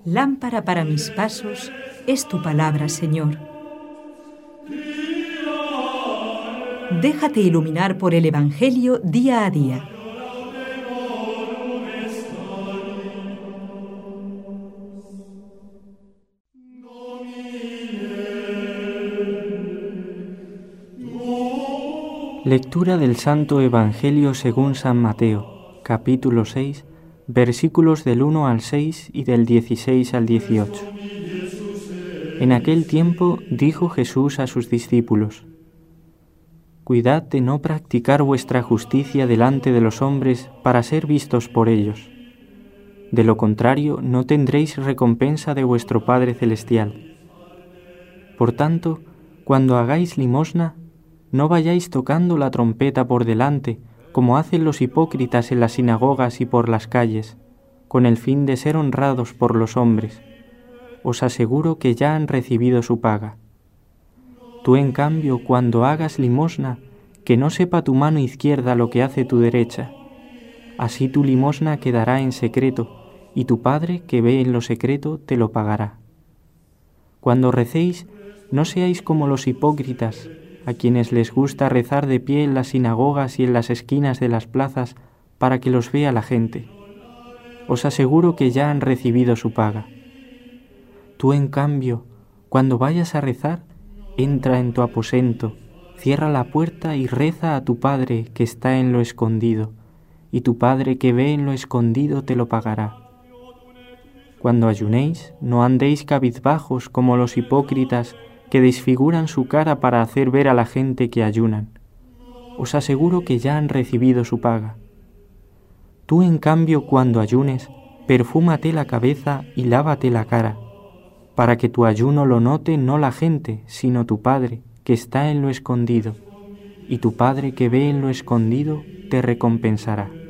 Lámpara para mis pasos es tu palabra, Señor. Déjate iluminar por el Evangelio día a día. Lectura del Santo Evangelio según San Mateo, capítulo 6, versículos del 1 al 6 y del 16 al 18. En aquel tiempo dijo Jesús a sus discípulos: Cuidad de no practicar vuestra justicia delante de los hombres para ser vistos por ellos. De lo contrario, no tendréis recompensa de vuestro Padre Celestial. Por tanto, cuando hagáis limosna, no vayáis tocando la trompeta por delante, como hacen los hipócritas en las sinagogas y por las calles, con el fin de ser honrados por los hombres. Os aseguro que ya han recibido su paga. Tú, en cambio, cuando hagas limosna, que no sepa tu mano izquierda lo que hace tu derecha. Así tu limosna quedará en secreto, y tu Padre, que ve en lo secreto, te lo pagará. Cuando recéis, no seáis como los hipócritas, a quienes les gusta rezar de pie en las sinagogas y en las esquinas de las plazas para que los vea la gente. Os aseguro que ya han recibido su paga. Tú, en cambio, cuando vayas a rezar, entra en tu aposento, cierra la puerta y reza a tu Padre que está en lo escondido, y tu Padre que ve en lo escondido te lo pagará. Cuando ayunéis, no andéis cabizbajos como los hipócritas que desfiguran su cara para hacer ver a la gente que ayunan. Os aseguro que ya han recibido su paga. Tú, en cambio, cuando ayunes, perfúmate la cabeza y lávate la cara, para que tu ayuno lo note no la gente, sino tu Padre, que está en lo escondido, y tu Padre que ve en lo escondido te recompensará.